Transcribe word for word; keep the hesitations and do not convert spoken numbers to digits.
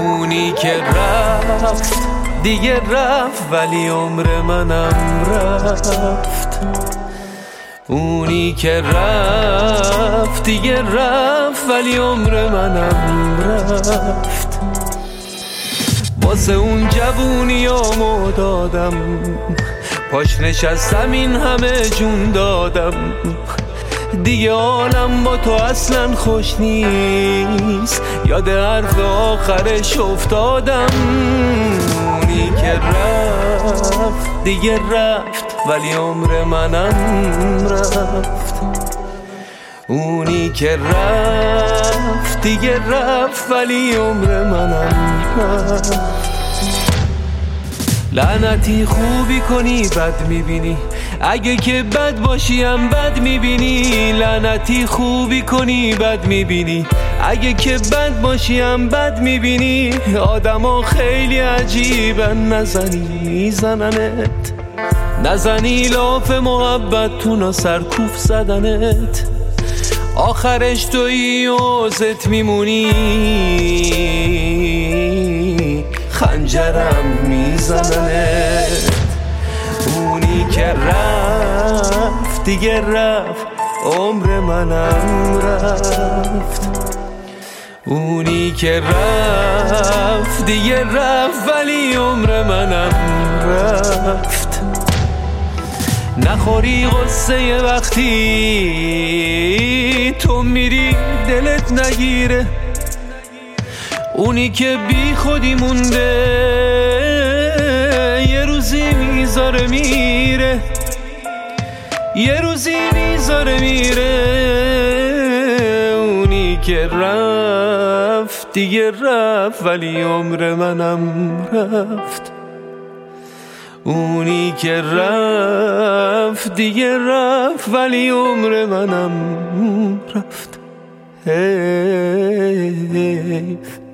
اونی که رفت دیگه رفت ولی عمر منم رفت. اونی که رفت دیگه رفت ولی عمر منم رفت. واسه اون جوونیامو دادم، پاش نشستم این همه جون دادم. دیگه حالم با تو اصلا خوش نیست، یاد حرف آخرش افتادم. اونی که رفت دیگه رفت ولی عمر منم رفت. اونی که رفت دیگه رفت ولی عمر منم رفت. لعنتی خوبی کنی بد میبینی، اگه که بد باشیم بد میبینی. لعنتی خوبی کنی بد میبینی، اگه که بد باشیم بد میبینی. آدم ها خیلی عجیبن، نزنی میزننت، نزنی لاف محبت تونا سرکوف زدنت. آخرش توی عوضت میمونی، خنجرم میزننت. اونی که رفت دیگه رفت عمر منم رفت. اونی که رفت دیگه رفت ولی عمر منم رفت. نخوری غصه وقتی تو میری دلت نگیره. اونی که بی خودی مونده یه روزی میذاره میره، یه روزی میذاره میره. اونی که رفت دیگه رفت ولی عمر منم رفت. اونی که رفت دیگه رفت ولی عمر منم رفت. حیف